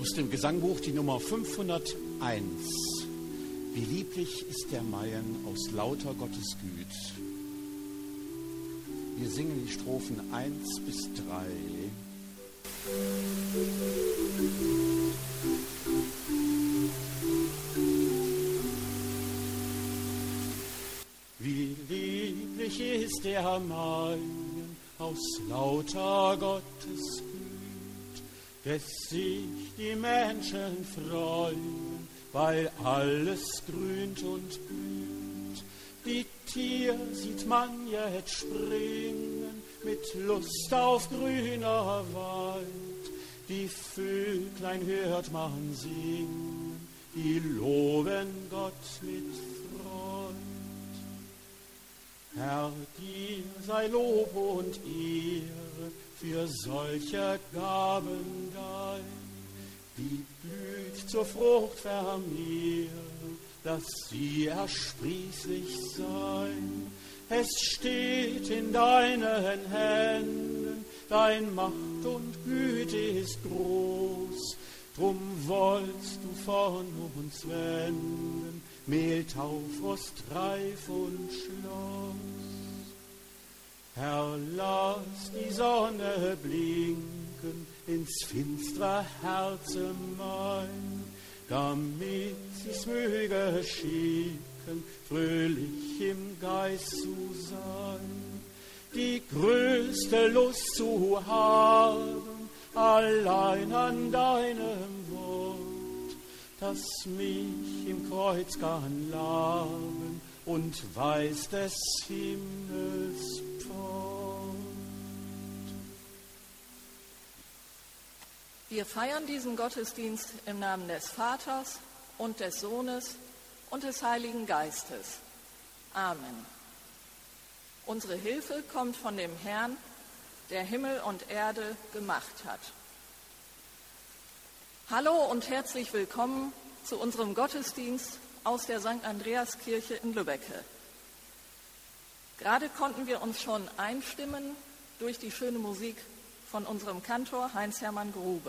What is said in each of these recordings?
Aus dem Gesangbuch die Nummer 501. Wie lieblich ist der Maien aus lauter Gottes Güt. Wir singen die Strophen 1 bis 3. Wie lieblich ist der Maien aus lauter Gottes Güt, dass sich die Menschen freuen, weil alles grünt und blüht. Die Tier sieht man jetzt springen, mit Lust auf grüner Wald. Die Vöglein hört man singen, die loben Gott mit Freud. Herr, dir sei Lob und Ehre für solche Gaben dein, die Blüt zur Frucht vermehren, dass sie ersprießlich sein. Es steht in deinen Händen, dein Macht und Güte ist groß. Drum wollst du von uns wenden, Mehl, Taufrost, Reif und Schloss. Herr, lass die Sonne blinken ins finstere Herzen mein, damit sie's möge schicken, fröhlich im Geist zu sein. Die größte Lust zu haben, allein an deinem Wort, das mich im Kreuz kann laben und weiß des Himmels Port. Wir feiern diesen Gottesdienst im Namen des Vaters und des Sohnes und des Heiligen Geistes. Amen. Unsere Hilfe kommt von dem Herrn, der Himmel und Erde gemacht hat. Hallo und herzlich willkommen zu unserem Gottesdienst aus der St. Andreaskirche in Lübbecke. Gerade konnten wir uns schon einstimmen durch die schöne Musik von unserem Kantor Heinz-Hermann Grube.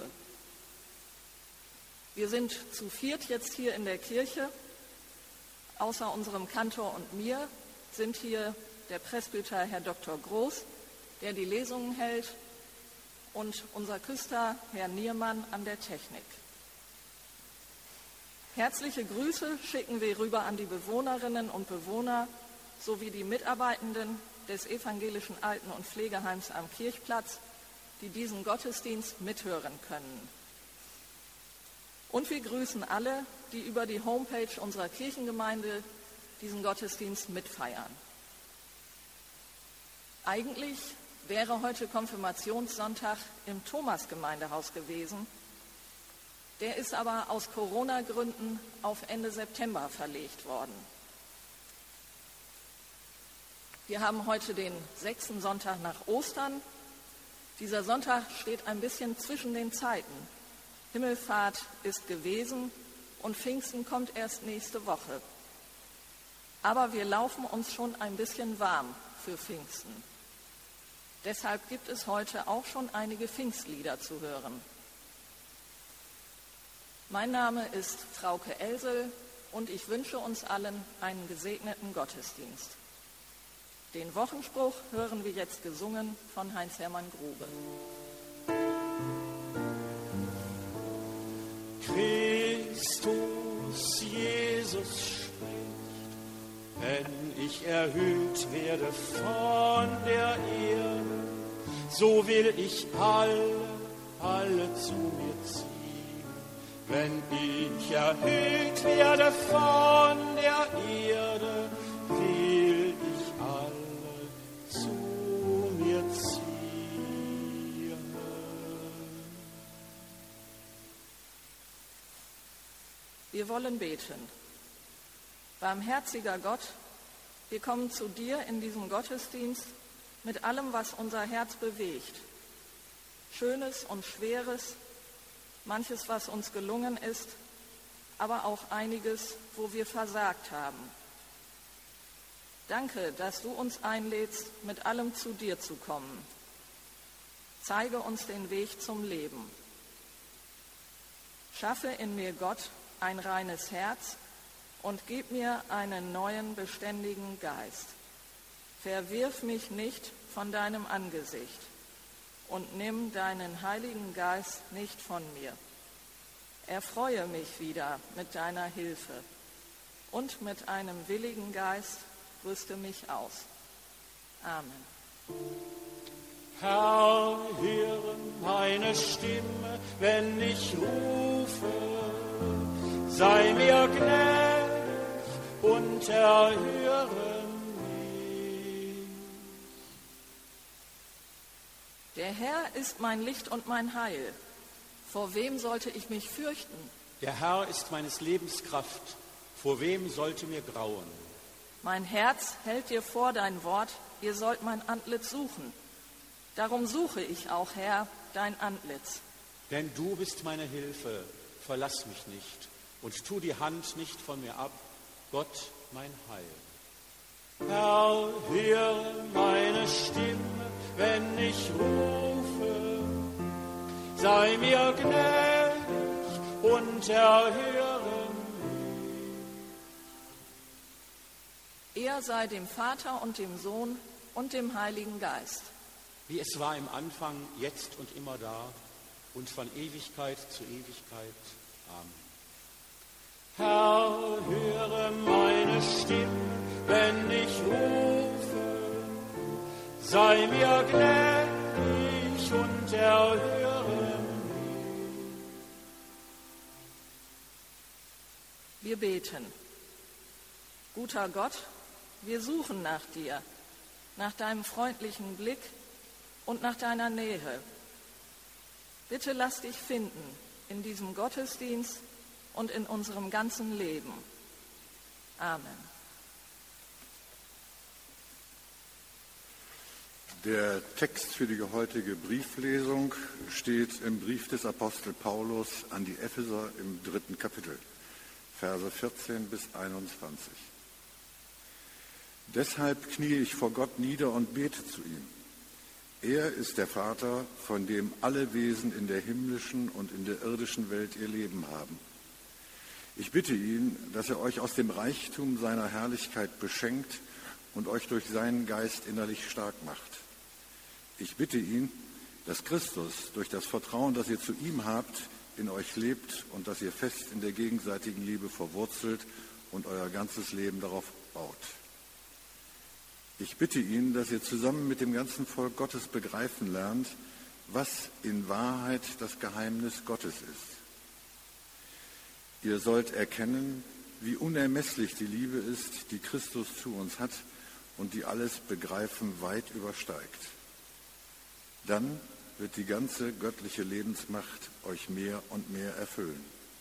Wir sind zu viert jetzt hier in der Kirche. Außer unserem Kantor und mir sind hier der Presbyter Herr Dr. Groß, der die Lesungen hält, und unser Küster Herr Niermann an der Technik. Herzliche Grüße schicken wir rüber an die Bewohnerinnen und Bewohner sowie die Mitarbeitenden des evangelischen Alten- und Pflegeheims am Kirchplatz, die diesen Gottesdienst mithören können. Und wir grüßen alle, die über die Homepage unserer Kirchengemeinde diesen Gottesdienst mitfeiern. Eigentlich wäre heute Konfirmationssonntag im Thomas-Gemeindehaus gewesen. Der ist aber aus Corona-Gründen auf Ende September verlegt worden. Wir haben heute den 6. Sonntag nach Ostern. Dieser Sonntag steht ein bisschen zwischen den Zeiten. Himmelfahrt ist gewesen und Pfingsten kommt erst nächste Woche. Aber wir laufen uns schon ein bisschen warm für Pfingsten. Deshalb gibt es heute auch schon einige Pfingstlieder zu hören. Mein Name ist Frauke Elsel und ich wünsche uns allen einen gesegneten Gottesdienst. Den Wochenspruch hören wir jetzt gesungen von Heinz-Hermann Grube. Christus Jesus spricht, wenn ich erhöht werde von der Erde, so will ich alle zu mir ziehen. Wenn ich erhöht werde von der Erde, will ich alle zu mir ziehen. Wir wollen beten. Barmherziger Gott, wir kommen zu dir in diesem Gottesdienst mit allem, was unser Herz bewegt. Schönes und Schweres, manches, was uns gelungen ist, aber auch einiges, wo wir versagt haben. Danke, dass du uns einlädst, mit allem zu dir zu kommen. Zeige uns den Weg zum Leben. Schaffe in mir, Gott, ein reines Herz und gib mir einen neuen, beständigen Geist. Verwirf mich nicht von deinem Angesicht und nimm deinen Heiligen Geist nicht von mir. Erfreue mich wieder mit deiner Hilfe und mit einem willigen Geist rüste mich aus. Amen. Herr, höre meine Stimme, wenn ich rufe. Sei mir gnädig und erhöre mich. Der Herr ist mein Licht und mein Heil. Vor wem sollte ich mich fürchten? Der Herr ist meines Lebens Kraft. Vor wem sollte mir grauen? Mein Herz hält dir vor dein Wort, ihr sollt mein Antlitz suchen. Darum suche ich auch, Herr, dein Antlitz. Denn du bist meine Hilfe, verlass mich nicht und tu die Hand nicht von mir ab, Gott mein Heil. Herr, höre meine Stimme, wenn ich rufe. Sei mir gnädig und erhöre mich. Er sei dem Vater und dem Sohn und dem Heiligen Geist. Wie es war im Anfang, jetzt und immer da und von Ewigkeit zu Ewigkeit. Amen. Herr, höre meine Stimme, wenn ich rufe. Sei mir gnädig und erhöre mich. Wir beten. Guter Gott, wir suchen nach dir, nach deinem freundlichen Blick und nach deiner Nähe. Bitte lass dich finden in diesem Gottesdienst und in unserem ganzen Leben. Amen. Der Text für die heutige Brieflesung steht im Brief des Apostel Paulus an die Epheser im 3. Kapitel, Verse 14 bis 21. Deshalb kniee ich vor Gott nieder und bete zu ihm. Er ist der Vater, von dem alle Wesen in der himmlischen und in der irdischen Welt ihr Leben haben. Ich bitte ihn, dass er euch aus dem Reichtum seiner Herrlichkeit beschenkt und euch durch seinen Geist innerlich stark macht. Ich bitte ihn, dass Christus durch das Vertrauen, das ihr zu ihm habt, in euch lebt und dass ihr fest in der gegenseitigen Liebe verwurzelt und euer ganzes Leben darauf baut. Ich bitte ihn, dass ihr zusammen mit dem ganzen Volk Gottes begreifen lernt, was in Wahrheit das Geheimnis Gottes ist. Ihr sollt erkennen, wie unermesslich die Liebe ist, die Christus zu uns hat und die alles Begreifen weit übersteigt. Dann wird die ganze göttliche Lebensmacht euch mehr und mehr erfüllen.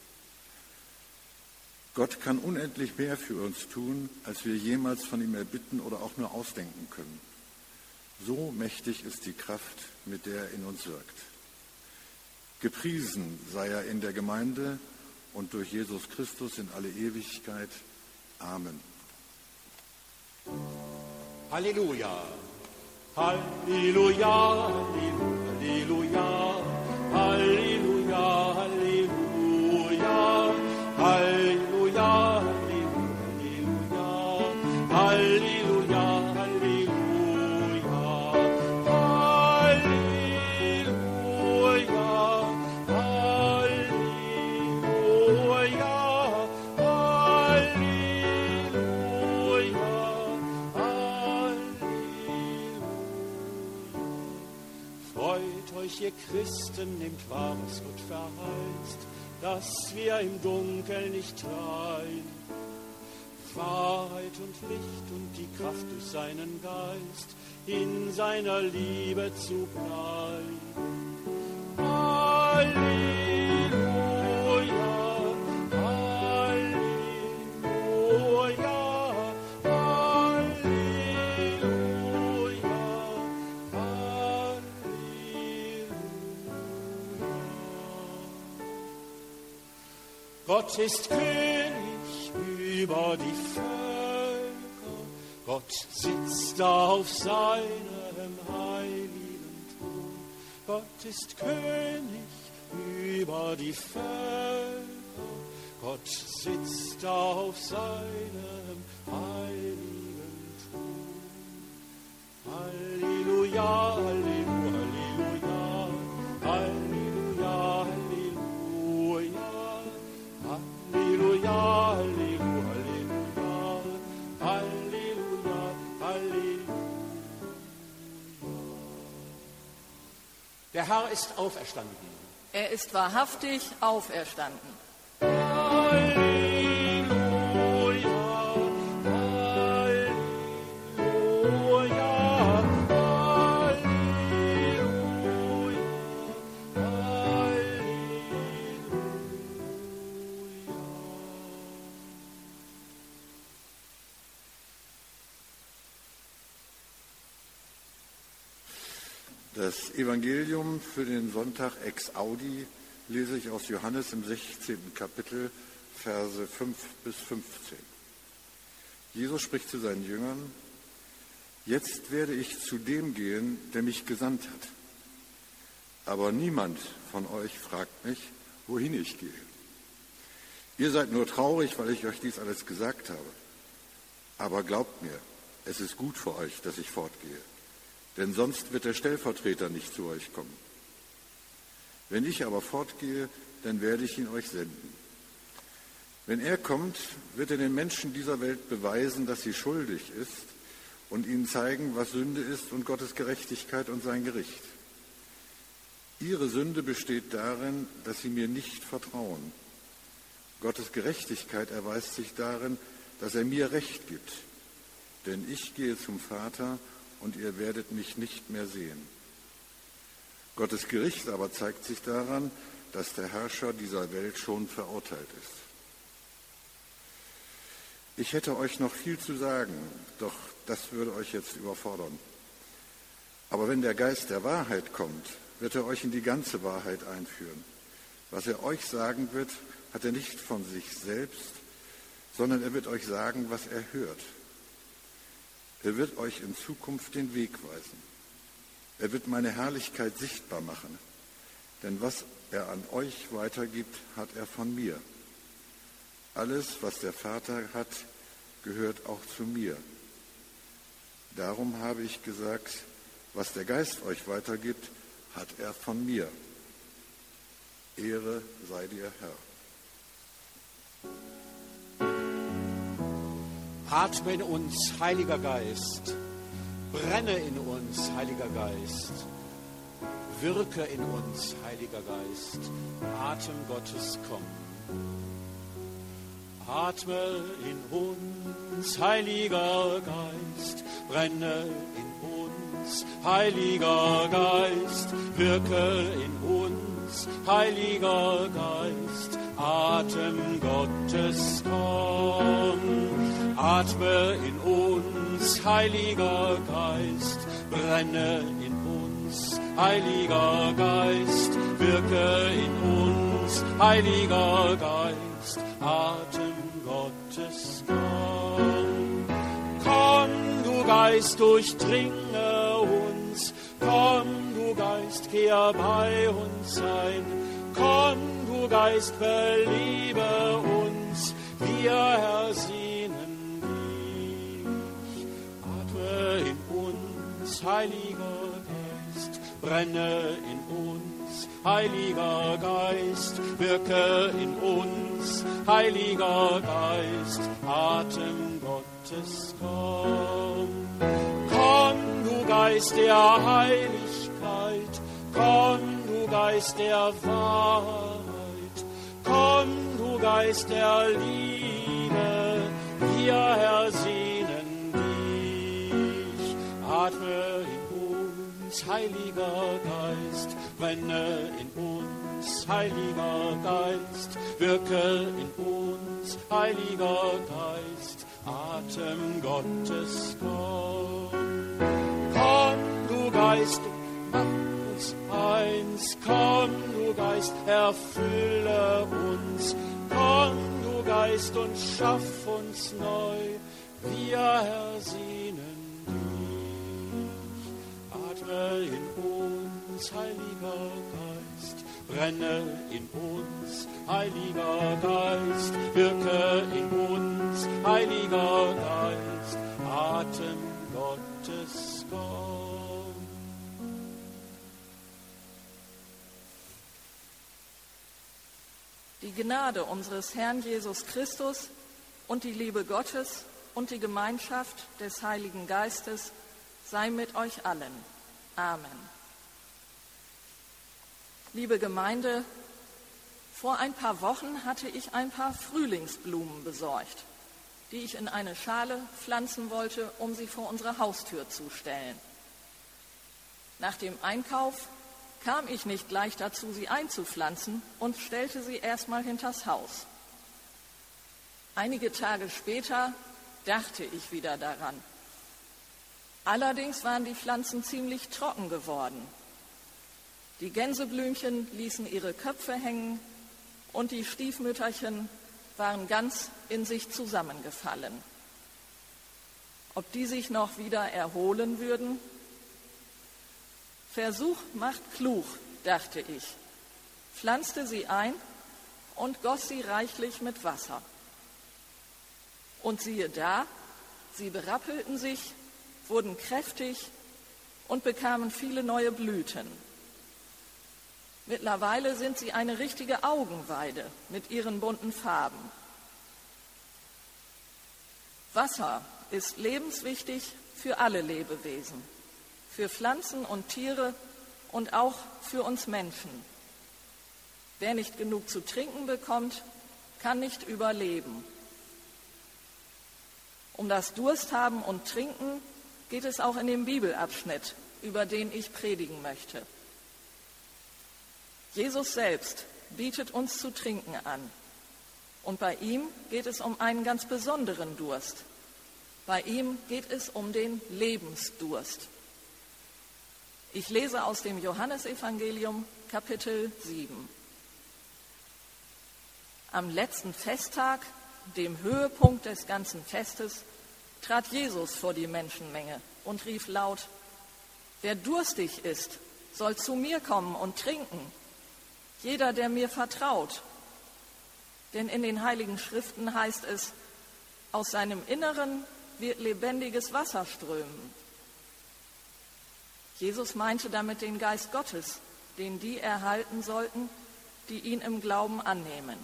Gott kann unendlich mehr für uns tun, als wir jemals von ihm erbitten oder auch nur ausdenken können. So mächtig ist die Kraft, mit der er in uns wirkt. Gepriesen sei er in der Gemeinde und durch Jesus Christus in alle Ewigkeit. Amen. Halleluja, Halleluja, Halleluja, Halleluja, Halleluja, Halleluja. Ihr Christen, nehmt wahr, was Gott verheißt, dass wir im Dunkeln nicht treiben. Wahrheit und Licht und die Kraft durch seinen Geist, in seiner Liebe zu bleiben. Halleluja, Halleluja. Gott ist König über die Völker, Gott sitzt auf seinem heiligen Thron. Gott ist König über die Völker. Gott sitzt auf seinem heiligen Thron. Halleluja, Halleluja, Halleluja, Halleluja, Halleluja, Halleluja, Halleluja, Halleluja. Der Herr ist auferstanden. Er ist wahrhaftig auferstanden. Halleluja, Halleluja, Halleluja, Halleluja. Das Evangelium für den Sonntag ex audi lese ich aus Johannes im 16. Kapitel, Verse 5 bis 15. Jesus spricht zu seinen Jüngern: Jetzt werde ich zu dem gehen, der mich gesandt hat. Aber niemand von euch fragt mich, wohin ich gehe. Ihr seid nur traurig, weil ich euch dies alles gesagt habe. Aber glaubt mir, es ist gut für euch, dass ich fortgehe. Denn sonst wird der Stellvertreter nicht zu euch kommen. Wenn ich aber fortgehe, dann werde ich ihn euch senden. Wenn er kommt, wird er den Menschen dieser Welt beweisen, dass sie schuldig ist und ihnen zeigen, was Sünde ist und Gottes Gerechtigkeit und sein Gericht. Ihre Sünde besteht darin, dass sie mir nicht vertrauen. Gottes Gerechtigkeit erweist sich darin, dass er mir Recht gibt. Denn ich gehe zum Vater und ihr werdet mich nicht mehr sehen. Gottes Gericht aber zeigt sich daran, dass der Herrscher dieser Welt schon verurteilt ist. Ich hätte euch noch viel zu sagen, doch das würde euch jetzt überfordern. Aber wenn der Geist der Wahrheit kommt, wird er euch in die ganze Wahrheit einführen. Was er euch sagen wird, hat er nicht von sich selbst, sondern er wird euch sagen, was er hört. Er wird euch in Zukunft den Weg weisen. Er wird meine Herrlichkeit sichtbar machen, denn was er an euch weitergibt, hat er von mir. Alles, was der Vater hat, gehört auch zu mir. Darum habe ich gesagt, was der Geist euch weitergibt, hat er von mir. Ehre sei dir, Herr. Atme in uns, Heiliger Geist. Brenne in uns, Heiliger Geist. Wirke in uns, Heiliger Geist. Atem Gottes, komm. Atme in uns, Heiliger Geist. Brenne in uns, Heiliger Geist. Wirke in uns, Heiliger Geist. Atem Gottes, komm. Atme in uns, Heiliger Geist, brenne in uns, Heiliger Geist, wirke in uns, Heiliger Geist, Atem Gottes, komm. Komm, du Geist, durchdringe uns, komm, du Geist, kehr bei uns ein, komm, du Geist, beliebe uns, wir ersehnen. In uns, Heiliger Geist, brenne in uns, Heiliger Geist, wirke in uns, Heiliger Geist, Atem Gottes, komm. Komm, du Geist der Heiligkeit, komm, du Geist der Wahrheit, komm, du Geist der Liebe, wir ersehnen. Atme in uns, Heiliger Geist, brenne in uns, Heiliger Geist, wirke in uns, Heiliger Geist, Atem Gottes, komm. Komm, du Geist, mach uns eins, komm, du Geist, erfülle uns, komm, du Geist, und schaff uns neu, wir ersehnen. Atme in uns, Heiliger Geist, brenne in uns, Heiliger Geist, wirke in uns, Heiliger Geist, Atem Gottes, komm. Die Gnade unseres Herrn Jesus Christus und die Liebe Gottes und die Gemeinschaft des Heiligen Geistes sei mit euch allen. Amen. Liebe Gemeinde, vor ein paar Wochen hatte ich ein paar Frühlingsblumen besorgt, die ich in eine Schale pflanzen wollte, um sie vor unsere Haustür zu stellen. Nach dem Einkauf kam ich nicht gleich dazu, sie einzupflanzen und stellte sie erstmal hinters Haus. Einige Tage später dachte ich wieder daran. Allerdings waren die Pflanzen ziemlich trocken geworden. Die Gänseblümchen ließen ihre Köpfe hängen und die Stiefmütterchen waren ganz in sich zusammengefallen. Ob die sich noch wieder erholen würden? Versuch macht klug, dachte ich, pflanzte sie ein und goss sie reichlich mit Wasser. Und siehe da, sie berappelten sich, wurden kräftig und bekamen viele neue Blüten. Mittlerweile sind sie eine richtige Augenweide mit ihren bunten Farben. Wasser ist lebenswichtig für alle Lebewesen, für Pflanzen und Tiere und auch für uns Menschen. Wer nicht genug zu trinken bekommt, kann nicht überleben. Um das Dursthaben und Trinken geht es auch in dem Bibelabschnitt, über den ich predigen möchte. Jesus selbst bietet uns zu trinken an. Und bei ihm geht es um einen ganz besonderen Durst. Bei ihm geht es um den Lebensdurst. Ich lese aus dem Johannesevangelium, Kapitel 7. Am letzten Festtag, dem Höhepunkt des ganzen Festes, trat Jesus vor die Menschenmenge und rief laut: Wer durstig ist, soll zu mir kommen und trinken. Jeder, der mir vertraut. Denn in den Heiligen Schriften heißt es, aus seinem Inneren wird lebendiges Wasser strömen. Jesus meinte damit den Geist Gottes, den die erhalten sollten, die ihn im Glauben annehmen.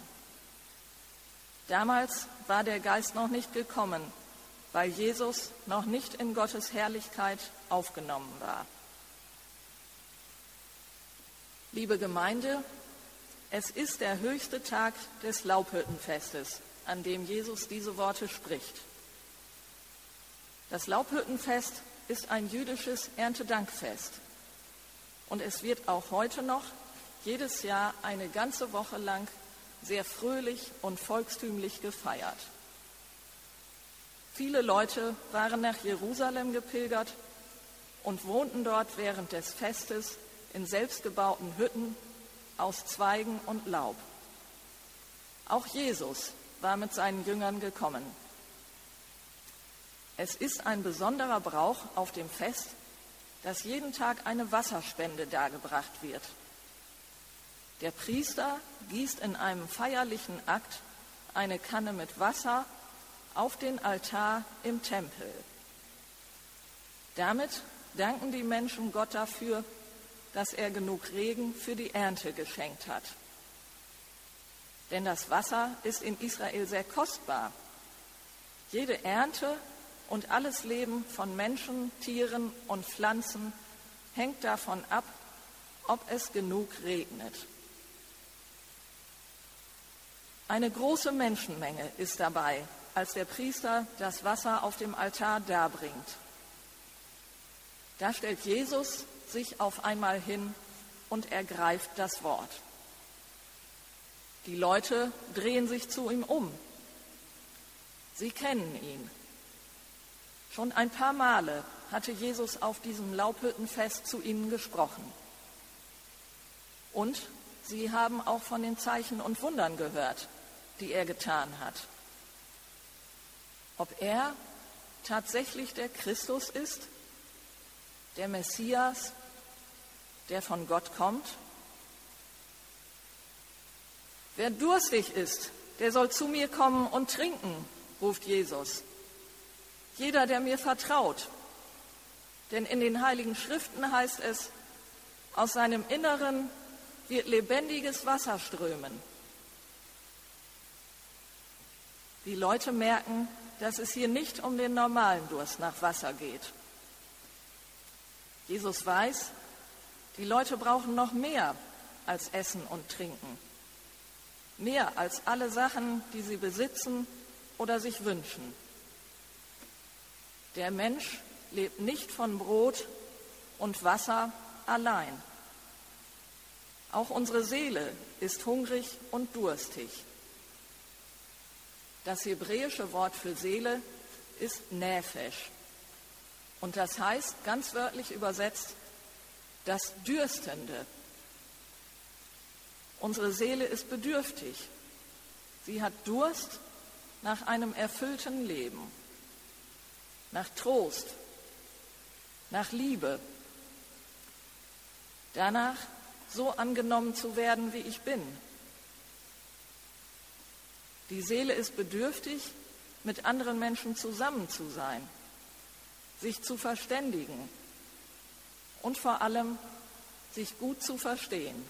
Damals war der Geist noch nicht gekommen, weil Jesus noch nicht in Gottes Herrlichkeit aufgenommen war. Liebe Gemeinde, es ist der höchste Tag des Laubhüttenfestes, an dem Jesus diese Worte spricht. Das Laubhüttenfest ist ein jüdisches Erntedankfest und es wird auch heute noch jedes Jahr eine ganze Woche lang sehr fröhlich und volkstümlich gefeiert. Viele Leute waren nach Jerusalem gepilgert und wohnten dort während des Festes in selbstgebauten Hütten aus Zweigen und Laub. Auch Jesus war mit seinen Jüngern gekommen. Es ist ein besonderer Brauch auf dem Fest, dass jeden Tag eine Wasserspende dargebracht wird. Der Priester gießt in einem feierlichen Akt eine Kanne mit Wasser auf den Altar im Tempel. Damit danken die Menschen Gott dafür, dass er genug Regen für die Ernte geschenkt hat. Denn das Wasser ist in Israel sehr kostbar. Jede Ernte und alles Leben von Menschen, Tieren und Pflanzen hängt davon ab, ob es genug regnet. Eine große Menschenmenge ist dabei, als der Priester das Wasser auf dem Altar darbringt. Da stellt Jesus sich auf einmal hin und ergreift das Wort. Die Leute drehen sich zu ihm um. Sie kennen ihn. Schon ein paar Male hatte Jesus auf diesem Laubhüttenfest zu ihnen gesprochen. Und sie haben auch von den Zeichen und Wundern gehört, die er getan hat. Ob er tatsächlich der Christus ist, der Messias, der von Gott kommt? Wer durstig ist, der soll zu mir kommen und trinken, ruft Jesus. Jeder, der mir vertraut. Denn in den Heiligen Schriften heißt es, aus seinem Inneren wird lebendiges Wasser strömen. Die Leute merken, dass es hier nicht um den normalen Durst nach Wasser geht. Jesus weiß, die Leute brauchen noch mehr als Essen und Trinken. Mehr als alle Sachen, die sie besitzen oder sich wünschen. Der Mensch lebt nicht von Brot und Wasser allein. Auch unsere Seele ist hungrig und durstig. Das hebräische Wort für Seele ist Nefesh. Und das heißt, ganz wörtlich übersetzt, das Dürstende. Unsere Seele ist bedürftig. Sie hat Durst nach einem erfüllten Leben, nach Trost, nach Liebe, danach so angenommen zu werden, wie ich bin. Die Seele ist bedürftig, mit anderen Menschen zusammen zu sein, sich zu verständigen und vor allem sich gut zu verstehen.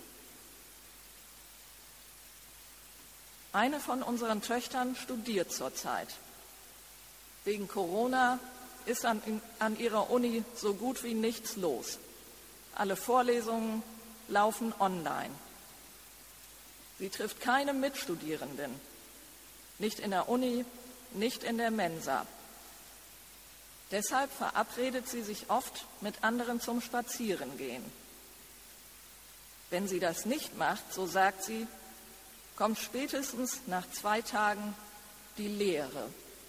Eine von unseren Töchtern studiert zurzeit. Wegen Corona ist an ihrer Uni so gut wie nichts los. Alle Vorlesungen laufen online. Sie trifft keine Mitstudierenden, nicht in der Uni, nicht in der Mensa. Deshalb verabredet sie sich oft mit anderen zum Spazierengehen. Wenn sie das nicht macht, so sagt sie, kommt spätestens nach 2 Tagen die Leere.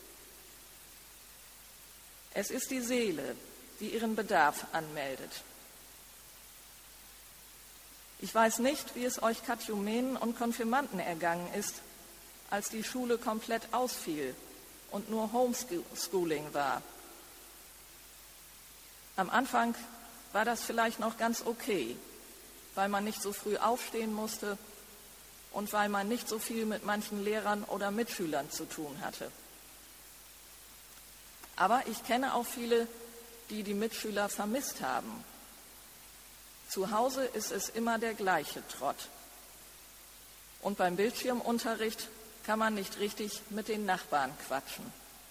Es ist die Seele, die ihren Bedarf anmeldet. Ich weiß nicht, wie es euch Katechumenen und Konfirmanden ergangen ist, als die Schule komplett ausfiel und nur Homeschooling war. Am Anfang war das vielleicht noch ganz okay, weil man nicht so früh aufstehen musste und weil man nicht so viel mit manchen Lehrern oder Mitschülern zu tun hatte. Aber ich kenne auch viele, die die Mitschüler vermisst haben. Zu Hause ist es immer der gleiche Trott. Und beim Bildschirmunterricht kann man nicht richtig mit den Nachbarn quatschen.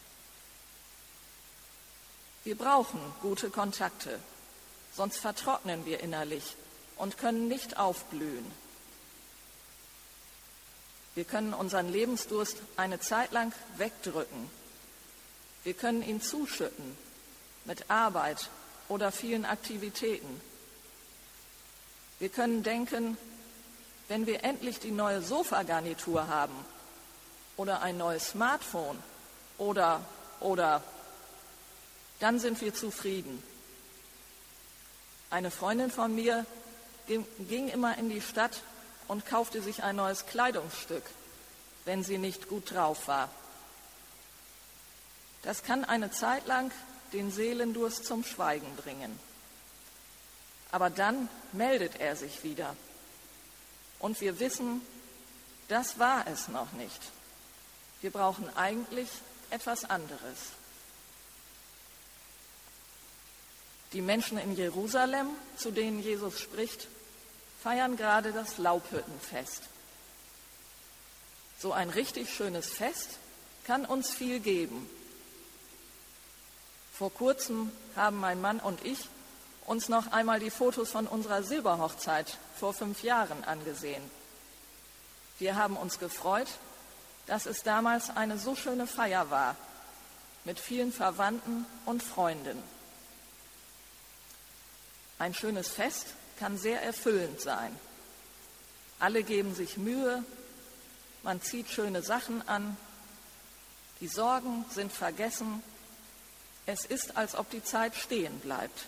Wir brauchen gute Kontakte, sonst vertrocknen wir innerlich und können nicht aufblühen. Wir können unseren Lebensdurst eine Zeit lang wegdrücken. Wir können ihn zuschütten mit Arbeit oder vielen Aktivitäten. Wir können denken, wenn wir endlich die neue Sofagarnitur haben oder ein neues Smartphone oder, dann sind wir zufrieden. Eine Freundin von mir ging immer in die Stadt und kaufte sich ein neues Kleidungsstück, wenn sie nicht gut drauf war. Das kann eine Zeit lang den Seelendurst zum Schweigen bringen. Aber dann meldet er sich wieder. Und wir wissen, das war es noch nicht. Wir brauchen eigentlich etwas anderes. Die Menschen in Jerusalem, zu denen Jesus spricht, feiern gerade das Laubhüttenfest. So ein richtig schönes Fest kann uns viel geben. Vor kurzem haben mein Mann und ich uns noch einmal die Fotos von unserer Silberhochzeit vor 5 Jahren angesehen. Wir haben uns gefreut, dass es damals eine so schöne Feier war, mit vielen Verwandten und Freunden. Ein schönes Fest kann sehr erfüllend sein. Alle geben sich Mühe, man zieht schöne Sachen an, die Sorgen sind vergessen, es ist, als ob die Zeit stehen bleibt.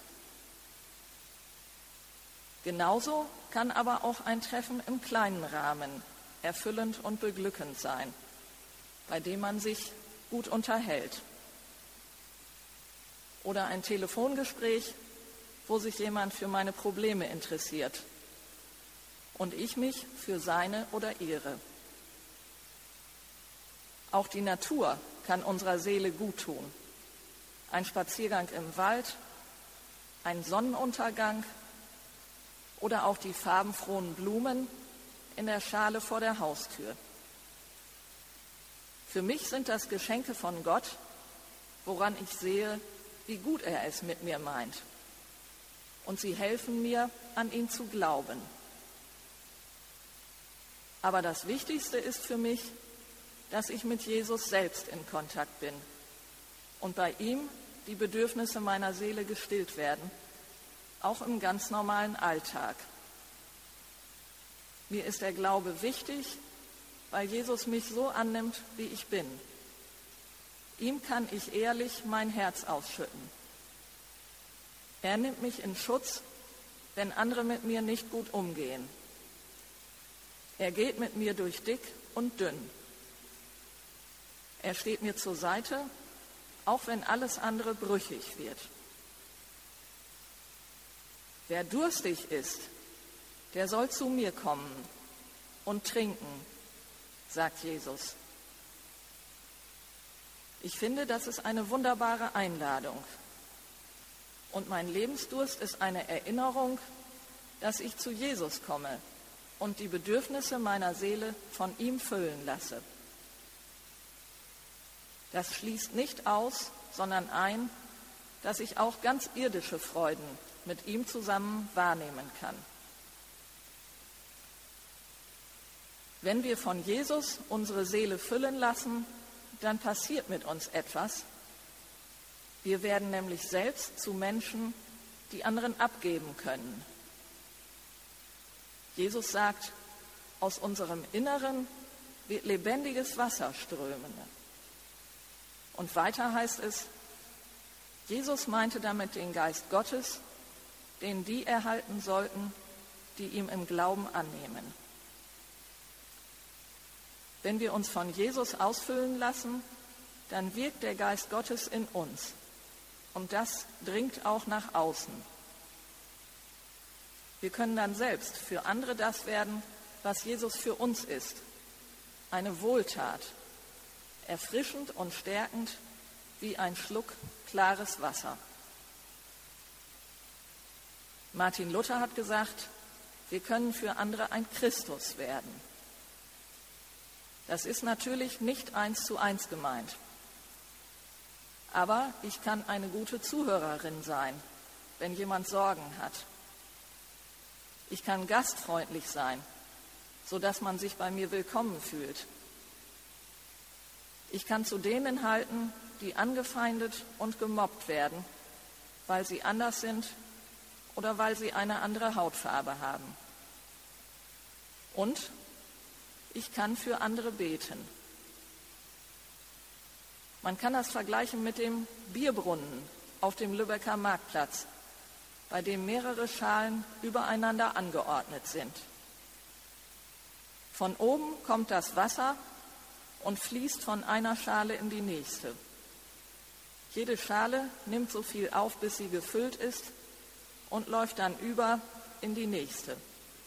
Genauso kann aber auch ein Treffen im kleinen Rahmen erfüllend und beglückend sein, bei dem man sich gut unterhält. Oder ein Telefongespräch, wo sich jemand für meine Probleme interessiert und ich mich für seine oder ihre. Auch die Natur kann unserer Seele gut tun. Ein Spaziergang im Wald, ein Sonnenuntergang oder auch die farbenfrohen Blumen in der Schale vor der Haustür. Für mich sind das Geschenke von Gott, woran ich sehe, wie gut er es mit mir meint. Und sie helfen mir, an ihn zu glauben. Aber das Wichtigste ist für mich, dass ich mit Jesus selbst in Kontakt bin und bei ihm die Bedürfnisse meiner Seele gestillt werden, auch im ganz normalen Alltag. Mir ist der Glaube wichtig, weil Jesus mich so annimmt, wie ich bin. Ihm kann ich ehrlich mein Herz ausschütten. Er nimmt mich in Schutz, wenn andere mit mir nicht gut umgehen. Er geht mit mir durch dick und dünn. Er steht mir zur Seite, auch wenn alles andere brüchig wird. Wer durstig ist, der soll zu mir kommen und trinken, sagt Jesus. Ich finde, das ist eine wunderbare Einladung. Und mein Lebensdurst ist eine Erinnerung, dass ich zu Jesus komme und die Bedürfnisse meiner Seele von ihm füllen lasse. Das schließt nicht aus, sondern ein, dass ich auch ganz irdische Freuden mit ihm zusammen wahrnehmen kann. Wenn wir von Jesus unsere Seele füllen lassen, dann passiert mit uns etwas. Wir werden nämlich selbst zu Menschen, die anderen abgeben können. Jesus sagt, aus unserem Inneren wird lebendiges Wasser strömen. Und weiter heißt es, Jesus meinte damit den Geist Gottes, den die erhalten sollten, die ihm im Glauben annehmen. Wenn wir uns von Jesus ausfüllen lassen, dann wirkt der Geist Gottes in uns. Und das dringt auch nach außen. Wir können dann selbst für andere das werden, was Jesus für uns ist. Eine Wohltat, erfrischend und stärkend wie ein Schluck klares Wasser. Martin Luther hat gesagt, wir können für andere ein Christus werden. Das ist natürlich nicht 1:1 gemeint. Aber ich kann eine gute Zuhörerin sein, wenn jemand Sorgen hat. Ich kann gastfreundlich sein, sodass man sich bei mir willkommen fühlt. Ich kann zu denen halten, die angefeindet und gemobbt werden, weil sie anders sind oder weil sie eine andere Hautfarbe haben. Und ich kann für andere beten. Man kann das vergleichen mit dem Bierbrunnen auf dem Lübecker Marktplatz, bei dem mehrere Schalen übereinander angeordnet sind. Von oben kommt das Wasser und fließt von einer Schale in die nächste. Jede Schale nimmt so viel auf, bis sie gefüllt ist und läuft dann über in die nächste.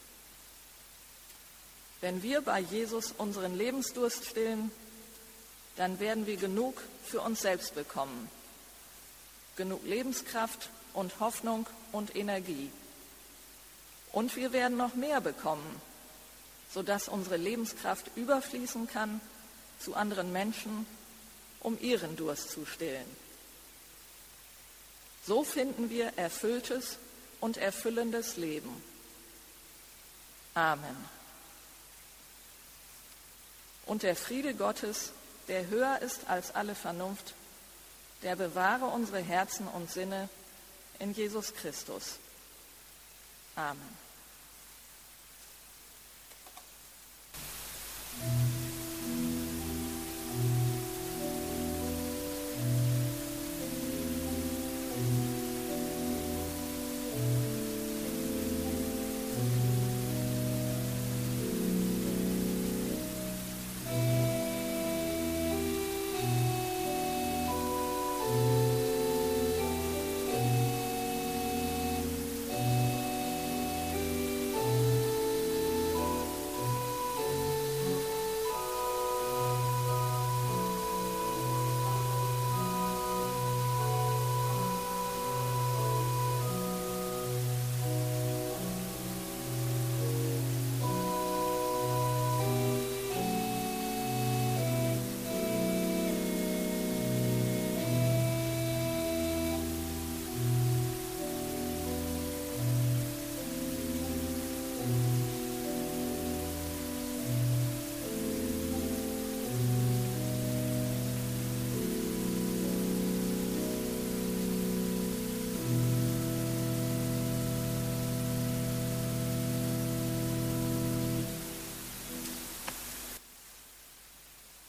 Wenn wir bei Jesus unseren Lebensdurst stillen, dann werden wir genug für uns selbst bekommen. Genug Lebenskraft und Hoffnung und Energie. Und wir werden noch mehr bekommen, sodass unsere Lebenskraft überfließen kann zu anderen Menschen, um ihren Durst zu stillen. So finden wir erfülltes und erfüllendes Leben. Amen. Und der Friede Gottes, der höher ist als alle Vernunft, der bewahre unsere Herzen und Sinne in Jesus Christus. Amen.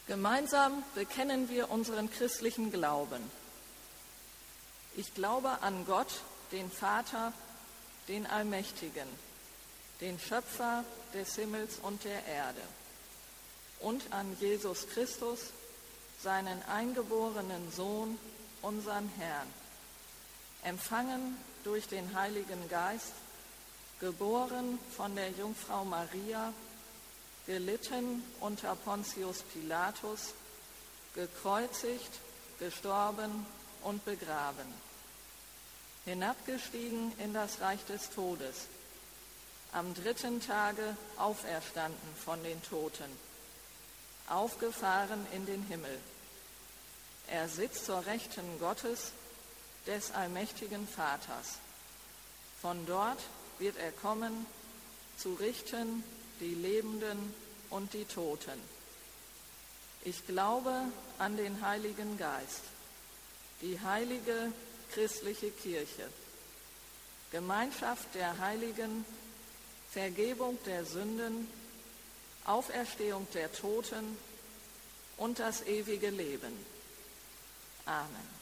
Gemeinsam bekennen wir unseren christlichen Glauben. Ich glaube an Gott, den Vater, den Allmächtigen, den Schöpfer des Himmels und der Erde, und an Jesus Christus, seinen eingeborenen Sohn, unseren Herrn, empfangen durch den Heiligen Geist, geboren von der Jungfrau Maria, gelitten unter Pontius Pilatus, gekreuzigt, gestorben und begraben, hinabgestiegen in das Reich des Todes, am 3. Tage auferstanden von den Toten, aufgefahren in den Himmel. Er sitzt zur Rechten Gottes, des allmächtigen Vaters. Von dort wird er kommen, zu richten die Lebenden und die Toten. Ich glaube an den Heiligen Geist, die heilige christliche Kirche, Gemeinschaft der Heiligen, Vergebung der Sünden, Auferstehung der Toten und das ewige Leben. Amen.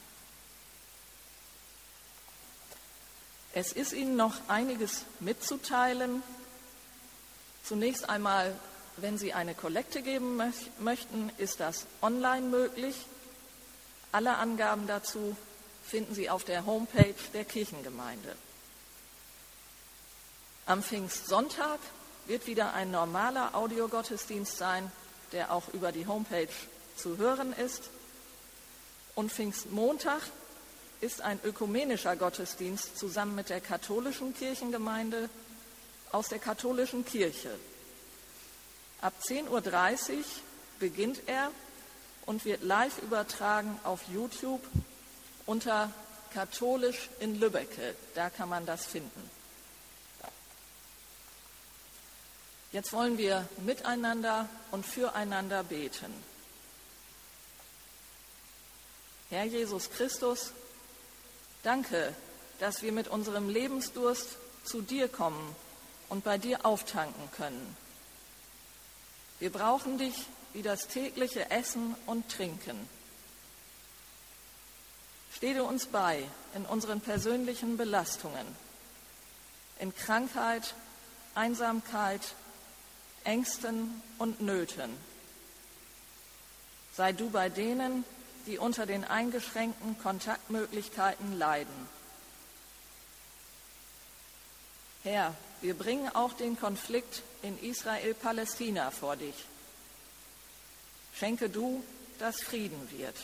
Es ist Ihnen noch einiges mitzuteilen. Zunächst einmal, wenn Sie eine Kollekte geben möchten, ist das online möglich. Alle Angaben dazu finden Sie auf der Homepage der Kirchengemeinde. Am Pfingstsonntag wird wieder ein normaler Audiogottesdienst sein, der auch über die Homepage zu hören ist. Und Pfingstmontag ist ein ökumenischer Gottesdienst zusammen mit der katholischen Kirchengemeinde aus der katholischen Kirche. Ab 10:30 Uhr beginnt er und wird live übertragen auf YouTube unter Katholisch in Lübbecke. Da kann man das finden. Jetzt wollen wir miteinander und füreinander beten. Herr Jesus Christus, danke, dass wir mit unserem Lebensdurst zu dir kommen und bei dir auftanken können. Wir brauchen dich wie das tägliche Essen und Trinken. Steh du uns bei in unseren persönlichen Belastungen, in Krankheit, Einsamkeit, Ängsten und Nöten. Sei du bei denen, die unter den eingeschränkten Kontaktmöglichkeiten leiden. Herr, wir bringen auch den Konflikt in Israel-Palästina vor dich. Schenke du, dass Frieden wird.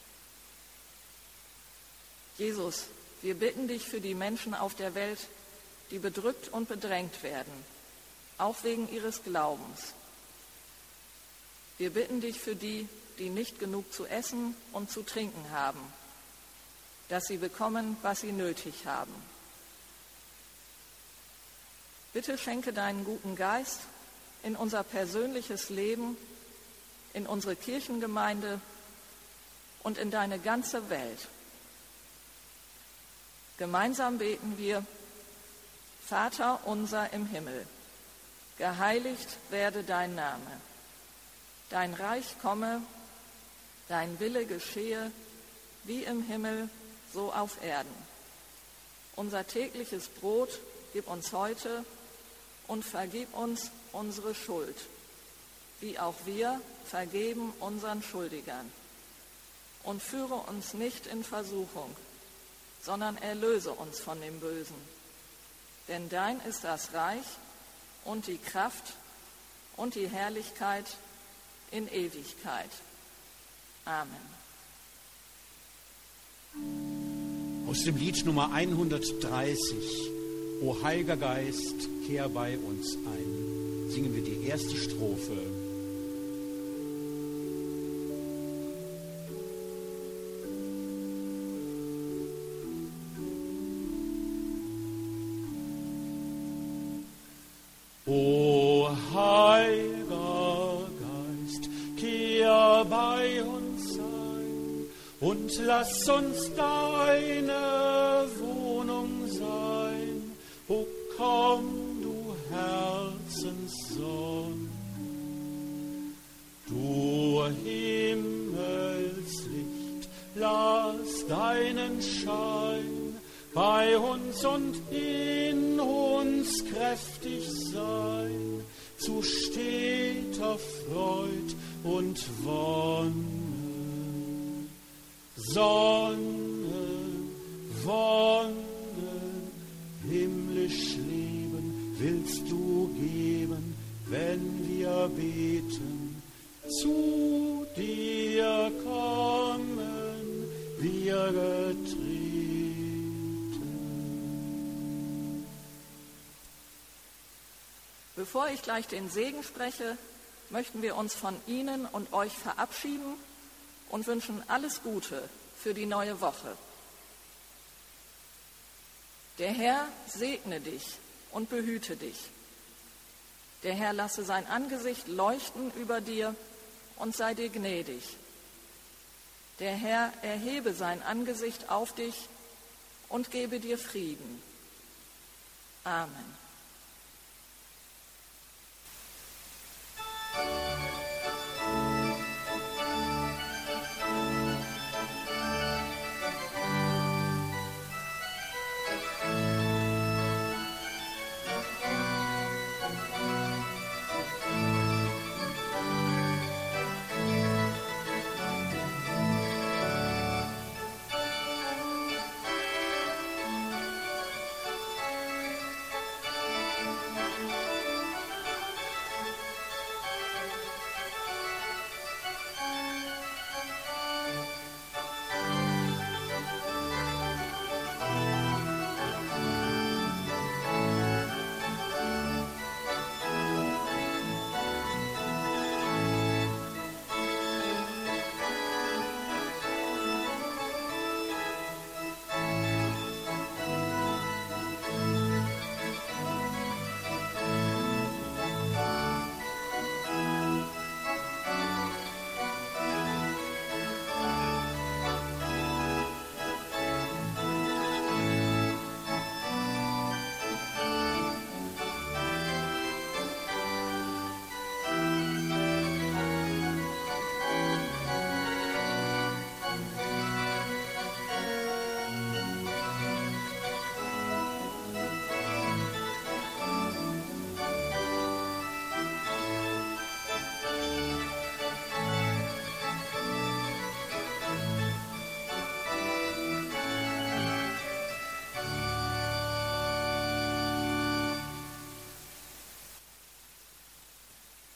Jesus, wir bitten dich für die Menschen auf der Welt, die bedrückt und bedrängt werden, auch wegen ihres Glaubens. Wir bitten dich für die, die nicht genug zu essen und zu trinken haben, dass sie bekommen, was sie nötig haben. Bitte schenke deinen guten Geist in unser persönliches Leben, in unsere Kirchengemeinde und in deine ganze Welt. Gemeinsam beten wir: Vater unser im Himmel, geheiligt werde dein Name. Dein Reich komme, dein Wille geschehe, wie im Himmel, so auf Erden. Unser tägliches Brot gib uns heute und vergib uns unsere Schuld, wie auch wir vergeben unseren Schuldigern. Und führe uns nicht in Versuchung, sondern erlöse uns von dem Bösen. Denn dein ist das Reich und die Kraft und die Herrlichkeit in Ewigkeit. Amen. Aus dem Lied Nummer 130, O Heiliger Geist, kehr bei uns ein, singen wir die erste Strophe. O Heiliger Geist, kehr bei uns ein und lass uns deine Wohnung sein. O komm, du Herzenssonne, Du Himmelslicht, lass deinen Schein bei uns und in uns kräftig sein, zu steter Freud und Wonne. Sonne, Wonne, himmlisch Leben willst du geben, wenn wir beten. Zu dir kommen wir getreten. Bevor ich gleich den Segen spreche, möchten wir uns von Ihnen und euch verabschieden und wünschen alles Gute für die neue Woche. Der Herr segne dich und behüte dich. Der Herr lasse sein Angesicht leuchten über dir und sei dir gnädig. Der Herr erhebe sein Angesicht auf dich und gebe dir Frieden. Amen.